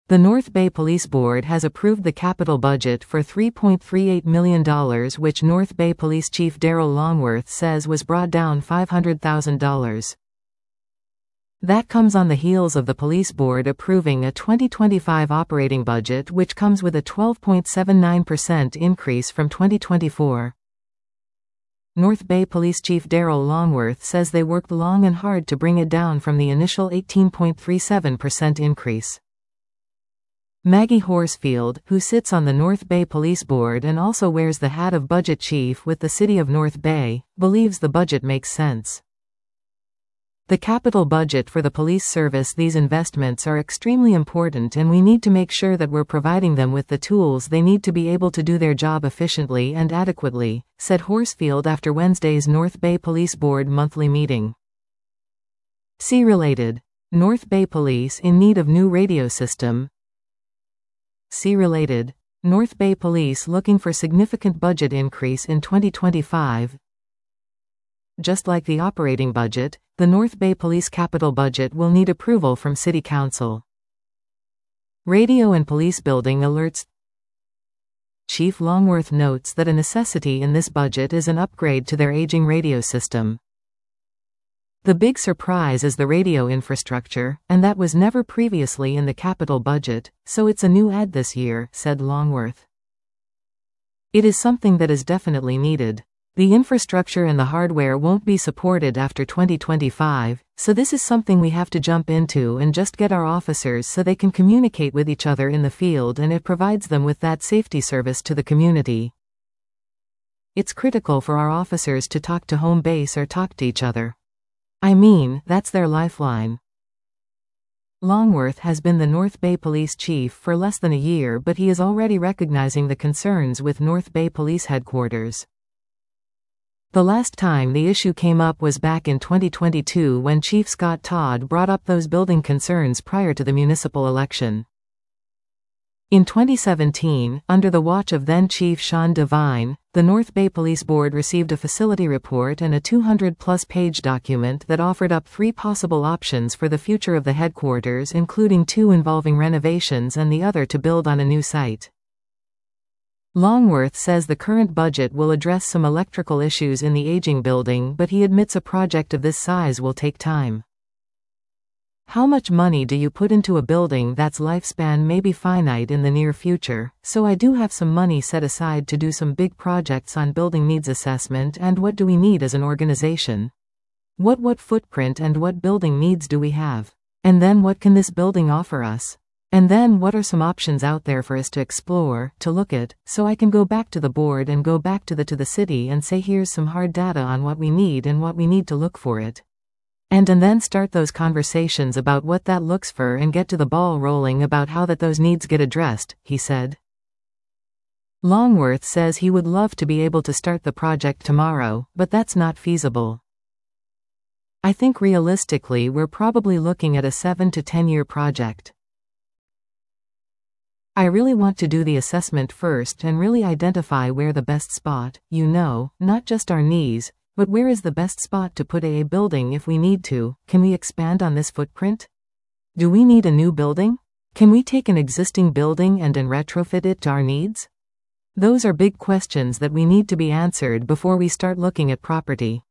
The North Bay Police Board has approved the capital budget for $3.38 million, which North Bay Police Chief Daryl Longworth says was brought down $500,000. That comes on the heels of the Police Board approving a 2025 operating budget which comes with a 12.79% increase from 2024. North Bay Police Chief Daryl Longworth says they worked long and hard to bring it down from the initial 18.37% increase. Maggie Horsfield, who sits on the North Bay Police Board and also wears the hat of budget chief with the City of North Bay, believes the budget makes sense. The capital budget for the police service. These investments are extremely important and we need to make sure that we're providing them with the tools they need to be able to do their job efficiently and adequately, said Horsfield after Wednesday's North Bay Police Board monthly meeting. See related. North Bay Police in need of new radio system. See related. North Bay Police looking for significant budget increase in 2025. Just like the operating budget, the North Bay Police capital budget will need approval from City Council. Radio and Police Building alerts. Chief Longworth notes that a necessity in this budget is an upgrade to their aging radio system. The big surprise is the radio infrastructure, and that was never previously in the capital budget, so it's a new add this year, said Longworth. It is something that is definitely needed. The infrastructure and the hardware won't be supported after 2025, so this is something we have to jump into and just get our officers so they can communicate with each other in the field, and it provides them with that safety service to the community. It's critical for our officers to talk to home base or talk to each other. I mean, that's their lifeline. Longworth has been the North Bay Police Chief for less than a year, but he is already recognizing the concerns with North Bay Police Headquarters. The last time the issue came up was back in 2022 when Chief Scott Todd brought up those building concerns prior to the municipal election. In 2017, under the watch of then-Chief Sean Devine, the North Bay Police Board received a facility report and a 200-plus page document that offered up 3 possible options for the future of the headquarters, including 2 involving renovations and the other to build on a new site. Longworth says the current budget will address some electrical issues in the aging building, but he admits a project of this size will take time. How much money do you put into a building that's lifespan may be finite in the near future, so I do have some money set aside to do some big projects on building needs assessment and what do we need as an organization. What footprint and what building needs do we have? And then what can this building offer us? And then what are some options out there for us to explore, to look at, so I can go back to the board and go back to the city and say here's some hard data on what we need and what we need to look for it. And then start those conversations about what that looks for and get to the ball rolling about how those needs get addressed, he said. Longworth says he would love to be able to start the project tomorrow, but that's not feasible. I think realistically we're probably looking at a 7 to 10 year project. I really want to do the assessment first and really identify where the best spot, not just our needs, but where is the best spot to put a building if we need to. Can we expand on this footprint? Do we need a new building? Can we take an existing building and retrofit it to our needs? Those are big questions that we need to be answered before we start looking at property.